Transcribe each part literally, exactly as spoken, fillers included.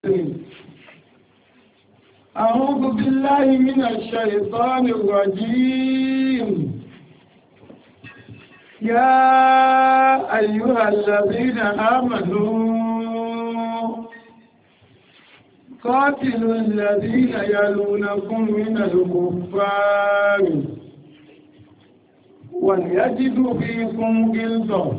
أعوذ بالله من الشيطان الرجيم. يا أيها الذين آمنوا قاتلوا الذين يلونكم من الكفار وليجدوا فيكم غلظة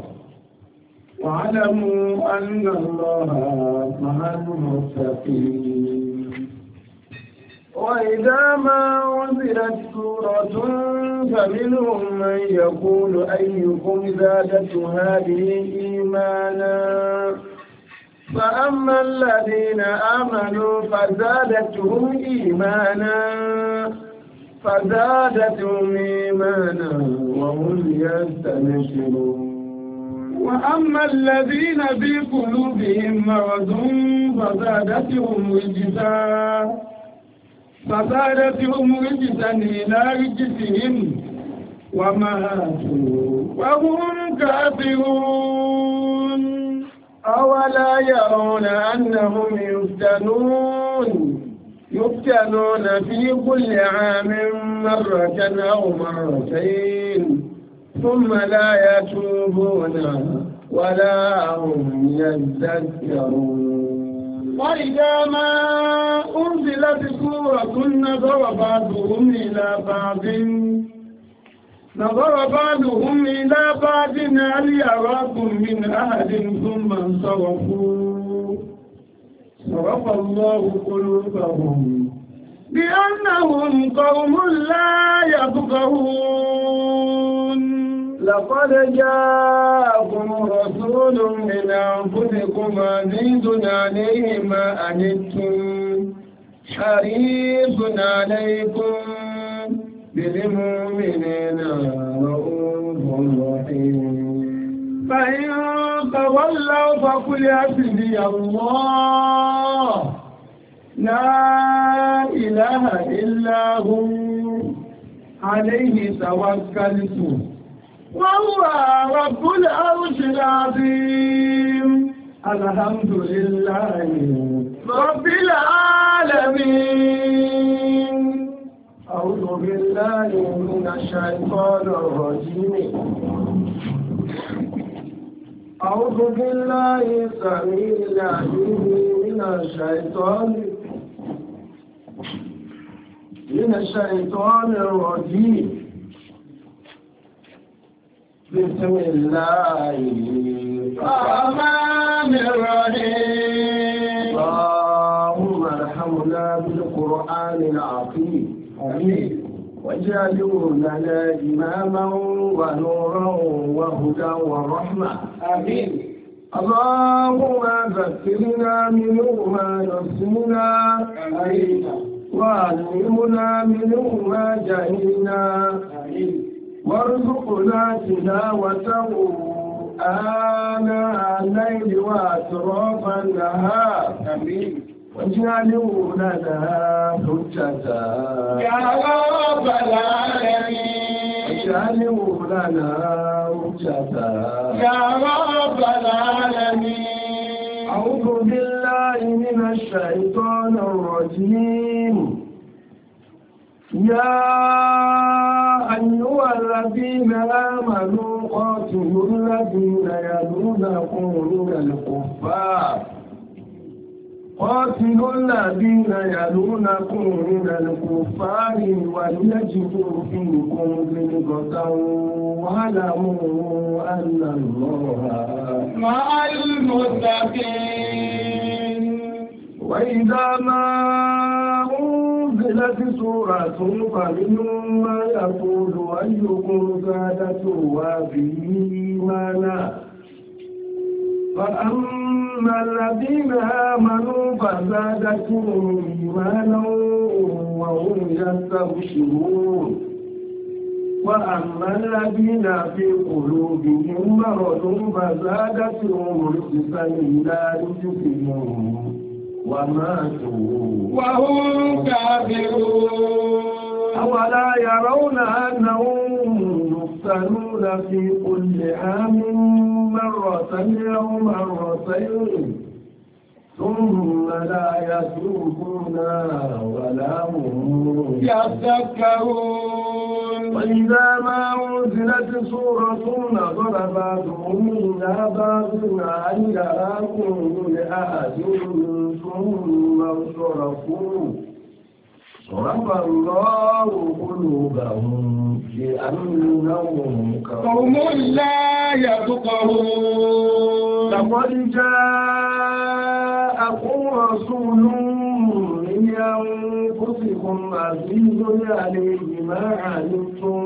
واعلموا أن الله مع المتقين. وإذا ما أنزلت سورة فمنهم من يقول أيكم زادته هذه إيمانا فأما الذين آمنوا فزادتهم إيمانا فزادتهم إيمانا وهم يستبشرون. وأما الذين في قلوبهم مرض فزادتهم رجسا فزادتهم رجسا إلى رجسهم وماتوا وهم كافرون. أولا يرون أنهم يفتنون يفتنون في كل عام مرة أو مرتين ثم لا يتوبون ولا هم يذكرون. وإذا ما أنزلت سورة نظر بعضهم إلى بعض نظر بعضهم إلى بعض هل يراكم من أحد ثم انصرفوا صرف الله قلوبهم بأنهم قوم لا يفقهون. لقد جاءكم رسول من أنفسكم عزيز عليه ما أنتم حريص عليكم بالمؤمنين رؤوف رحيم. فإن تولوا فقل حسبي الله لا إله إلا هو عليه توكلت وهو رب العرش العظيم. الحمد لله رب العالمين. أعوذ بالله من الشيطان الرجيم. أعوذ بالله السميع العليم من الشيطان من الشيطان الرجيم. بسم الله الرحمن الرحيم. اللهم ارحمنا بالقرآن العظيم. آمين. واجعله لنا إماما ونورا وهدى ورحمة. آمين. اللهم ذكرنا منه ما نسينا. آمين. وعلمنا منه ما جهلنا. آمين. وارزقنا تلاوته آناء الليل وأطراف النهار. آمين. واجعله لنا حجة يا رب العالمين. واجعله لنا حجة يا رب العالمين. أعوذ بالله من الشيطان الرجيم. يا أيها الذين آمنوا قاتلوا الذين يلونكم من الكفار قاتلوا الذين يلونكم من الكفار وليجدوا فيكم غلظة واعلموا أن الله مع المتقين. وإذا ما أنزلت سورة فمنهم من يقول أيكم زادته هذه إيمانا فأما الذين آمنوا فزادتهم إيمانا وهم يستبشرون. وأما الذين في قلوبهم مرض فزادتهم رجسا إلى رجسهم وماتوا وهم كافرون. أولا يرون أنهم يفتنون في كل عام مرة أو مرتين ثم لا يتوبون ولا هم يذكرون وإذا ما أنزلت سورة نظر بعضهم إلى بعض هل يراكم لأحد ثم انصرفوا صرف الله قلوبهم بأنهم قوم لا يفقهون لقد جاءكم رسول من أنفسكم عزيز عليه ما عنتم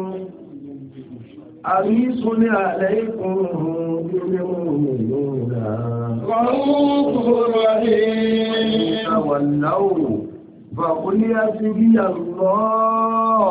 حريص عليكم بالمؤمنين رؤوف رحيم تولوا فقل حسبي الله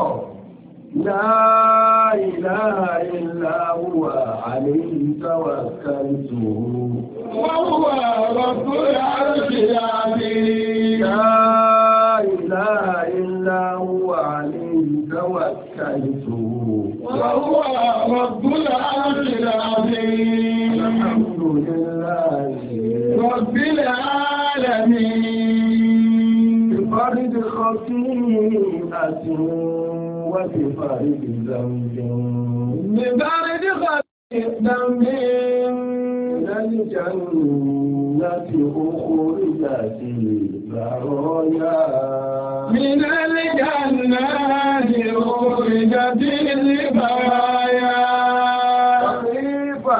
لا إله إلا هو عليه توكلت وهو رب العرش العظيم لا إله إلا هو عليه توكلت وهو رب العرش العظيم الحمد لله رب العالمين بفرد خطيئة وبفرد ذنب بفرد خطيئة ذنب من الجنة أخرجت البرايا من الجنة أخرجت البرايا وكيف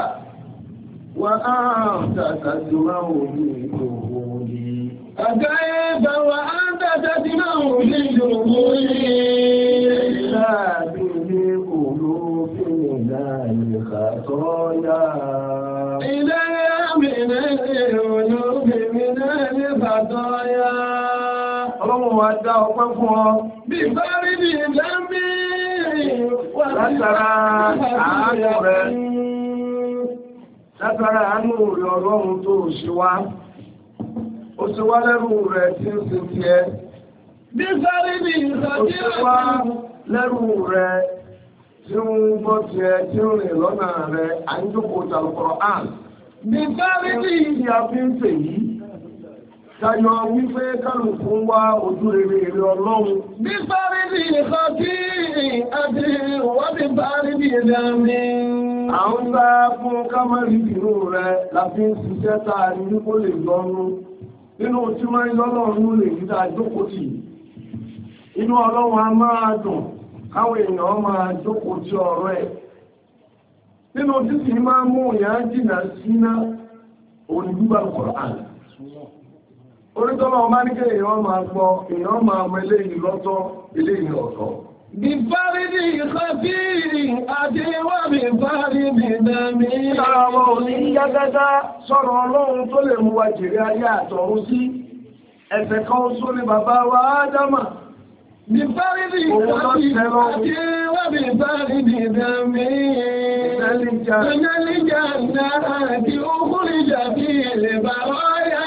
وأنت تسمع بدخولي فكيف وأنت تسمع بدخولي إلا بالقلوب من الخطايا إلى من القلوب من الخطايا Ọlọ́run wa dá ọpẹ́ fún ọ. Bí bárí ní ìdámí Látara àánú rẹ̀. Látara àánú rẹ̀ Ọlọ́run tó ṣe wá. Ó ṣe wá lẹ́rù rẹ̀ tí ó ṣe ti ẹ. Bí bárí ní ìdámí ó ṣe wá lẹ́rù rẹ̀ tí ó ń gbọ́ ti ẹ tí ó rìn lọ́nà rẹ̀ àyíjókòó tàlùkọ̀rọ̀ àn. Bí bárí ní ìdí àfi ń pè yìí. Ṣayọ wípé kálùkù ń wá ojú rere èrè Ọlọ́run. Bí bárí ní ìkọ̀ tí àti wọ́n bí bárí ní ìdámí. Àwọn ń bá fún kámẹ́rì ìrú rẹ̀ láti ń ṣiṣẹ́ táa ní ní kó lè lọ́nú. Nínú tí máa ń lọ́lọ́run lè ní dáa jókòó tì. Inú Ọlọ́run a máa dùn, káwọn èèyàn máa jókòó tí ọ̀rọ̀ ẹ̀. Nínú títí máa mú ìyá jìnà síná òní gbígbà Kùránì. Orítọ́lọ́ ọmọ ní kí èèyàn máa gbọ́, èèyàn máa mọ eléyìí lọ́tọ̀, eléyìí ọ̀tọ̀. Bí bárí ní ìkọ̀ tí àti wọ́n bí bárí ní ìdámí. Lára ọmọ òní yá gágá sọ̀rọ̀ Ọlọ́run tó lè mú wa jèrè ayé àtọ̀run sí. Ẹ̀ṣẹ̀ kan oṣù ni bàbá wa Ádámà. Bí bárí ní ìkọ̀ tí àti wọ́n bí bárí ní ìdámí. Ìnálíjà náà tí ó kúrìjà bí ilẹ̀ bàbá yá.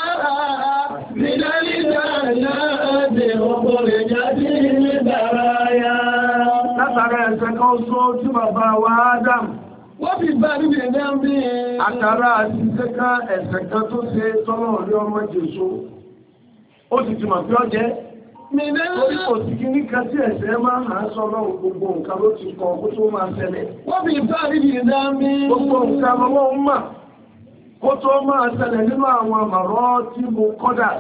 Látara ẹ̀ṣẹ̀ kan só tí bàbá wa Adam. Wọ́n fi bá níbi ẹ̀dá ń bí i. Àtàrà àti ìṣẹ́ká ẹ̀ṣẹ̀ kan tó ṣe tọ́lọ̀ orí ọmọ Jésù. Ó ti ti mọ̀ pé ọ jẹ́. Orí kò sí kí ní ká sí ẹ̀ṣẹ̀ máa hàn sọ lọ́wọ́ gbogbo nǹkan ló ti kọ kó tó máa ṣẹlẹ̀. Wọ́n fi bá níbi ẹ̀dá ń bí i. Gbogbo nǹkan lọ́wọ́ ń mà kó tó máa ṣẹlẹ̀ nínú àwọn àmọ̀rọ̀ tí mo kọ́dà.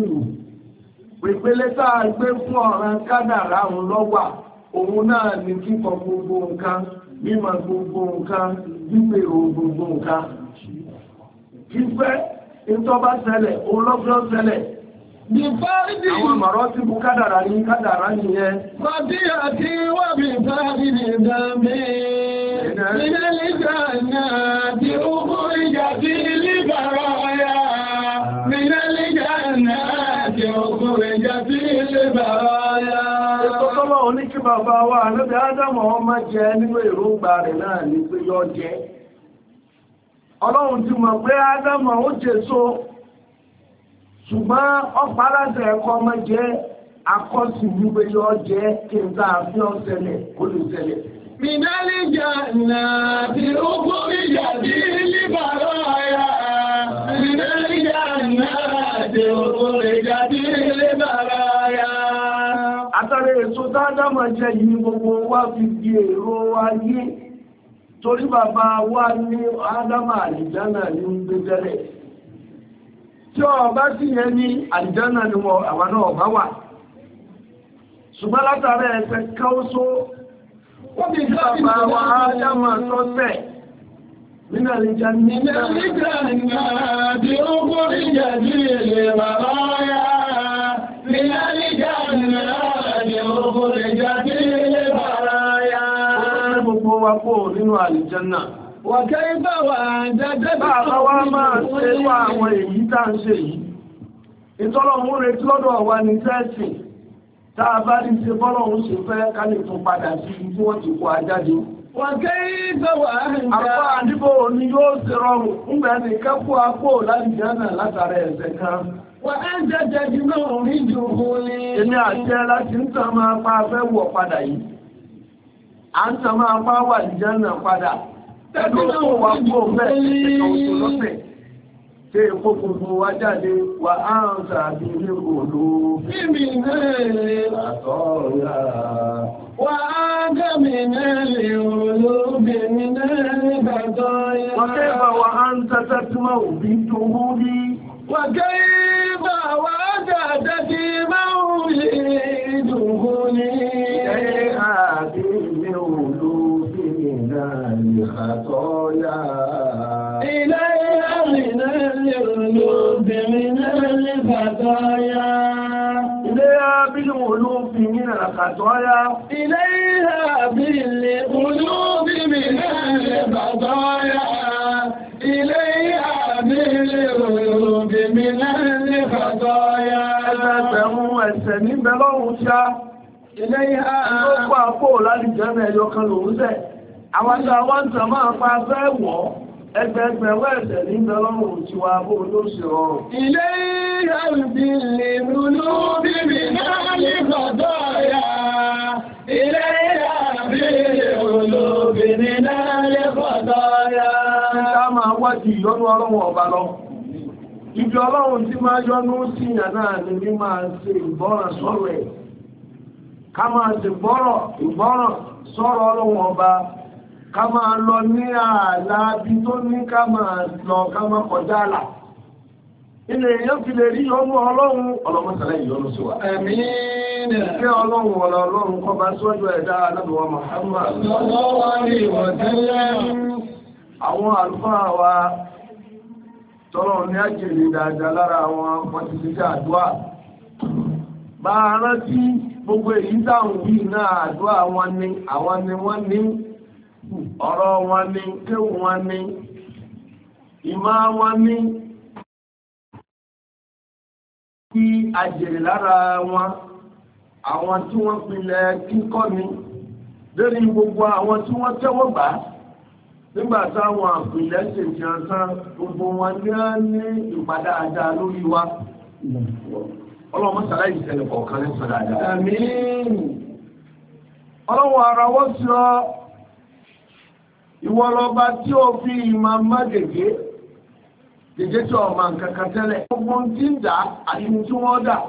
Ìpele tá a gbé fún ọ̀ràn kádàrá òun lọ́wà, òun náà ní kíkọ gbogbo nǹkan, mímọ̀ gbogbo nǹkan, gbígbèrò gbogbo nǹkan. Kífẹ́, ìtọ́bá ṣẹlẹ̀, òun lọ́gbọ́n ṣẹlẹ̀. Bí fárídì àwọn àmọ̀rọ̀ tí mo kádàrá ní kádàrá nìyẹn. Fàdí àti wà bí fárídì dàmí. Ilé ìjà náà tí ó kó ìjà sí ilé bàrá ọ̀yá. Ilé ìjà náà tí ó kó ìjà sí ilé bàrá ọ̀yá. Ètò tọ́lọ́ oní kí bàbá wa lóbi Ádámọ̀ ọmọ jẹ nínú èròǹgbà rẹ̀ náà ní pé yọ jẹ. Ọlọ́run ti mọ̀ pé Ádámọ̀ ó jèso. Ṣùgbọ́n ọ̀pá aláṣẹ ẹ̀kọ́ ọmọ jẹ́ akọ́sì wípé yọ jẹ́ kí n tàà fi ọ̀sẹ̀lẹ̀ kó lè ṣẹlẹ̀. Mìnálìjà náà tí ó kó ìjà sí líbàrá ọ̀yá. Mìnálìjà náà tí tí ó kórè jáde lè bàrá ya. Àtàrí èso dáadáma jẹ́ yìí gbogbo wá fi di èrò ayé. Torí bàbá wa ní Ádámà àlìjánà ní ń gbé tẹ́lẹ̀. Tí ọ bá sì yẹn ní àlìjánà ni wọ́n àwọn náà bá wà. Ṣùgbọ́n látàrí ẹ̀fẹ́ káwọ́só, wọ́n bí bàbá wa Ádámà tọ́tẹ̀ nínú àlìjánà. Nínú àlìjánà tí ó kórè jáde lè bàrá ya. Nínú àlìjánà tí ó kórè jáde lè bàrá ya. Gbogbo wa kó nínú àlìjánà. Wà kẹ́ bá wà dáadáa bí Bàbá wa máa ṣe wá àwọn èyí tá ń ṣe yìí. Ìtọ́lọ̀mú retí lọ́dọ̀ wa ní tẹ́ẹ̀sì. Tá a bá ní ṣe bọ́lọ̀hún ṣe fẹ́ ká lè tún padà sí ibi tí wọ́n ti kó ajáde. wà kẹ́ bá wà Àpá àdíbò ni yóò ṣe rọrùn ńgbà ní kẹ́kọ̀ọ́ àpò láti jẹ́nà látara ẹ̀ṣẹ̀ kan. wà á jẹjẹ jù náà rí jù hùlé. Èmi àti ẹ láti ń tàn máa pa fẹ́ wọ̀ padà yìí. À ń tàn máa pa wà ní jẹ́nà padà. Ẹ̀dùn tó wà kó bẹ́ẹ̀ ẹ̀kọ́ òṣù lọ́sẹ̀. Ṣé èkó gbogbo wa jáde wà á ń tàbí ní òòlù. Fíìmì náà lè Àtọ́ọ̀yà. wà á gẹ́mì náà lè olóbìnrin náà lè bàtọ́ yá. وكيف وأنت تسمع بالجهود wà kẹ́ bá wà dáadáa bí máa ń lè dùn hùlé. إليها بالمولود من الخطايا إليها من القلوب من الخطايا. إليها بالمولود من الخطايا إليها بالقلوب من الخطايا. إليها بالقلوب من الخطايا. ẹgbẹ̀rún ẹ̀ṣẹ̀ níbẹ̀ lọ́run ṣá إليها ló pa pò láti jẹ́mẹ̀ ẹyọ kan lòun sẹ̀ àwọn tí àwọn tàn máa pa fẹ́ wọ́ ẹgbẹ̀gbẹ̀rún ẹ̀ṣẹ̀ níbẹ̀ lọ́run tí wà bó ló ṣe rọrùn. إليها بالقلوب من الخطايا. إليها بالقلوب من الخطايا. Ká máa wájú ìyọ́nú ọlọ́run ọba lọ. Ìjọ ọlọ́run tí máa yọ́nú sí ìyàn náà ni ní máa ṣe ìgbọ́ràn sọ́rọ̀ ẹ̀. Ká máa ṣe gbọ́rọ̀ ìgbọ́ràn sọ́rọ̀ ọlọ́run ọba. Ká máa lọ ní ààlà bí tó ní ká máa lọ ká máa kọjá àlà. Ilé èèyàn fi lè rí yọ́nú ọlọ́run ọlọ́mọ́sàlẹ̀ ìyọ́nú sí wa. Àmín. Kí ọlọ́run ọ̀lọ́ ọlọ́run kọ́ bá síwájú ẹ̀dá alábìwá Muhammad. Sallallahu alaihi wa sallam. Àwọn àlùfáà wa tọ́lọ̀ ní àjèrè dáadáa lára àwọn wọ́n ti fi jẹ́ àdúà. Bá a rántí gbogbo èyí dáhùn yìí náà àdúà wọn ni àwọn ni wọ́n ní ọ̀rọ̀ wọn ni kéwù wọn ni ìmọ̀ wọn ni kí àjèrè lára wọn àwọn tí wọ́n pilẹ̀ kíkọ́ ni lórí gbogbo àwọn tí wọ́n tẹ́wọ́ gbà nígbà táwọn àpìlẹ̀ ṣe jẹun tán gbogbo wọn ní á ní ìpadà àdá lórí wa ọlọ́mọ sàlàyé ìṣẹ̀lẹ̀ kọ̀ọ̀kan ní sọ̀dà àdá. Àmín. ọlọ́wọ́ ara wọ́n ti ọ ìwọ lọba tí ó fi ìmọ̀ má gègé gègé tí ọmọ nǹkan kan tẹ́lẹ̀ gbogbo tí ń dà àti tí wọ́n dà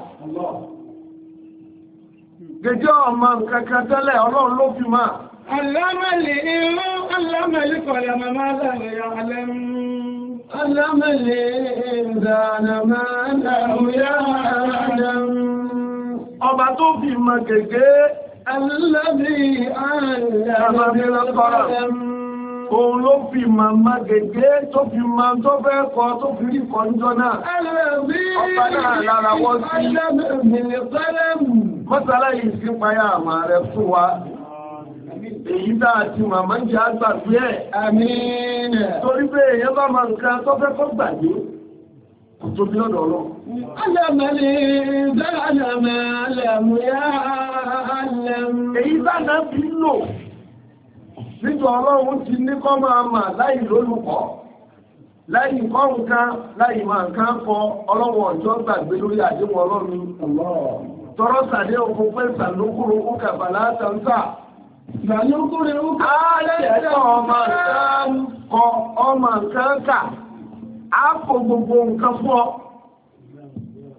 gègé ọmọ nǹkan kan tẹ́lẹ̀ ọlọ́run ló fi máa. علم الإنسان علم القلم ما لم يعلم علم الإنسان ما لم يعلم. Ọba tó fi mọ gègé الذي علم بالقلم. Òun ló fi màmá gègé tó fi máa tó fẹ́ kọ tó fi rí kọjọ́ náà. الذي Ọba náà lára wọ́n sí. علم بالقلم. Mọ́sálá yìí sí payá àmà rẹ̀ fún wa. Èyí dáa ti màmá ń jẹ́ àgbàgbé ẹ̀. Àmín. Torí pé èèyàn bá máa nǹkan tó fẹ́ kọ́ gbàgbé, kò tóbi lọ́dọ̀ Ọlọ́run. علم الإنسان ما لم يعلم. Èyí dáná fi lò níjọ Ọlọ́run ti ní kọ́ máa mà láì lólùkọ́, láì kọ́ nǹkan, láì máa nǹkan kọ Ọlọ́run ọjọ́ gbàgbé lórí àdéhùn Ọlọ́run. Tọrọ sàdé òkun pé sàlókùrò ó kàfà látàntà. Sàlókùrò ó Ààrẹ ẹ̀kọ́ ọmọ nǹkan kọ ọmọ nǹkan kà, á kò gbogbo nǹkan fún ọ.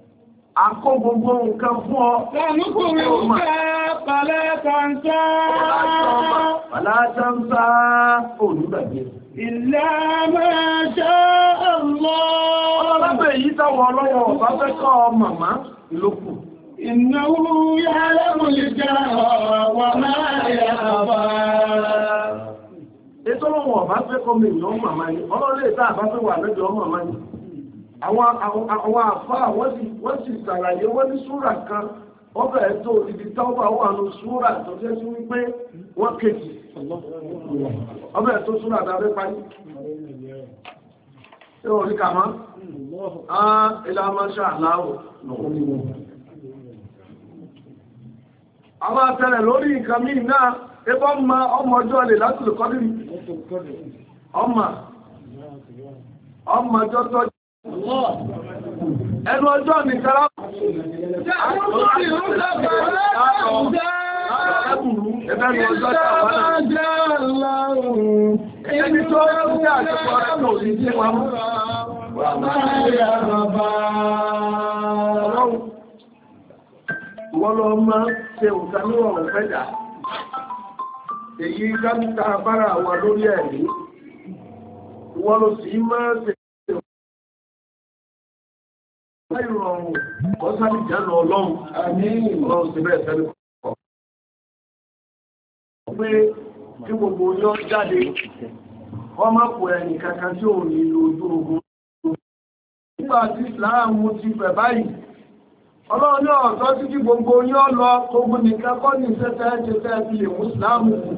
Àkó gbogbo nǹkan fún ọ. Lọ́nùkùnrin òkè pàlẹ́ tàǹtà. Pàlẹ́ tàǹtà olùgbàgbé. Ìlà máa ṣá ọlọ́. Ọlọ́lábẹ̀ èyí táwọn ọlọ́wọ́ bá fẹ́ kọ́ màmá lókù. Ìnáwó yára mú lè jẹ́ wà máa yà bá. Ètò ọlọ́wọ́ bá fẹ́ kọ́ mi ìlú màmá ni, ọlọ́lẹ́ ìta àbá fẹ́ wà lẹ́jọ́ màmá ni. Àwọn àfáà wọ́n sì ṣàlàyé wọ́n ní súrà kan, wọ́n bẹ̀rẹ̀ tó ibi táwọn wà ní súrà tó jẹ́ sí wípé wọ́n kejì. Ọbẹ̀ tó súrà dábẹ́ parí. Ṣé orí kàmá? Á ilá máa ṣe àláwò. Àwọn àtẹ̀rẹ̀ lórí nǹkan míì náà, ẹgbọ́ ọmọ ọjọ́ lè láti lè kọ́dìrì. Ọmọ ọmọ ọjọ́ tọ́jú. Ẹnu ọjọ́ nìkan ẹni tó rẹ̀ ń jẹ́ àjọpọ̀ rẹ̀ náà ní tí wọ́n mú. Wọ́n lọ máa ṣe òǹkà ní ọ̀rọ̀ fẹ́dà. Èyí gámítà bára wà lórí ẹ̀rí. Wọ́n lọ sí máa ṣe ìrọ̀rùn ọ̀sán ìjánà ọlọ́run. Àmín ọlọ́run sí bẹ́ẹ̀ sẹ́lẹ̀ kọ̀ọ̀kọ̀. Pé kí gbogbo yọ jáde, wọ́n má kò ẹni kankan tí ò ní ojú ogun. Nígbà tí ìsìláàmù ti fẹ̀ báyìí, ọlọ́run ní ọ̀tọ́ sí kí gbogbo yọ lọ gbogbo nìkan kọ́ ní ìṣẹ́tẹ́ ṣẹ́tẹ́ fi lè mú ìsìláàmù kù.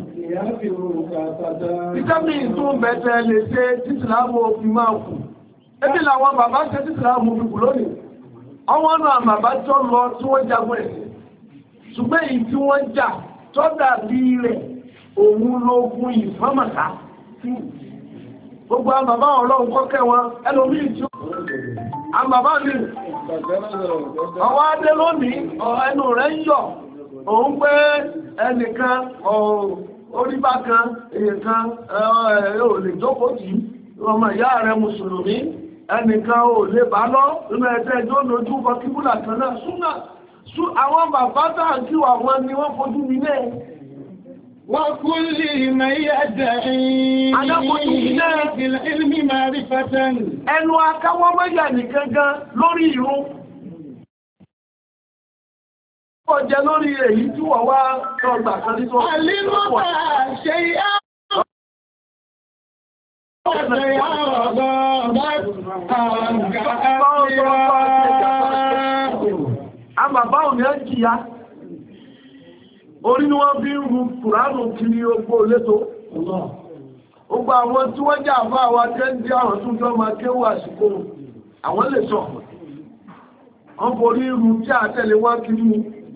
Ìtẹ́mì tún bẹ̀tẹ̀ lè ṣe tí ìsìláàmù òfin máa kù. Ebi làwọn bàbá ṣe tí ìsìláàmù fi kù lónìí. Àwọn ọ̀nà àmàbá tó lọ tí wọ́n jagun ẹ̀sìn. Ṣùgbọ́n èyí tí wọ́n jà tó dàbí rẹ̀ òun ló fún ìfọ́mọ̀ká. Gbogbo àmàbá ọlọ́run kọ́kẹ́ wọn ẹlòmíì tí ó. Àmàbá ní ọwọ́ adé lónìí ẹnu rẹ̀ ń yọ̀. Òun pé ẹnìkan oríbá kan èèyàn kan ò lè jókòó tì í. Ọmọ ìyá rẹ̀ Mùsùlùmí ẹnìkan ò lè bá lọ nínú ẹ̀jẹ̀ ìjọ lójú bọ kíbùlà kan náà súnà àwọn bàbá táà kí wà wọn ni wọ́n fojú mi lé wọ́n kú lè mẹ́yà dẹ̀rin ilmi ma'rifatan ẹnu akáwọ́ mẹ́yà nìkan gan lórí ìrun ọjẹ́ lórí èyí tí wọ́n wá tọgbà kan ní tó alímọ́ta ṣe yá a bàbá òní ẹ́ jìyà orí ni wọ́n bí ń rú kùránù kiri ogbó létò ogbó àwọn tí wọ́n jà fún àwọn akẹ́ndí àwọn tó jọ máa kéwù àsìkò àwọn lè sọ wọ́n borí rú tí a tẹ̀lé wọ́n kiri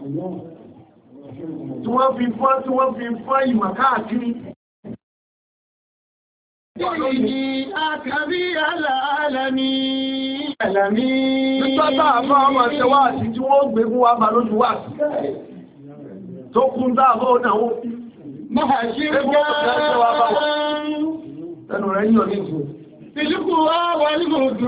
tí wọ́n fi fọ́n tí wọ́n fi fọ́n ìmọ̀ káàkiri Àkàbí aláàlámí, aláàmí. Nígbàtà àbá ọmọ ṣẹwà àti tí wọ́n gbé fún wa bá lójú wà sí. Tó kún dáàbọ̀ náwó. Máa ṣe gbá ẹnu rẹ̀ yíò ní ìfò. Ìlúkù wá wà ní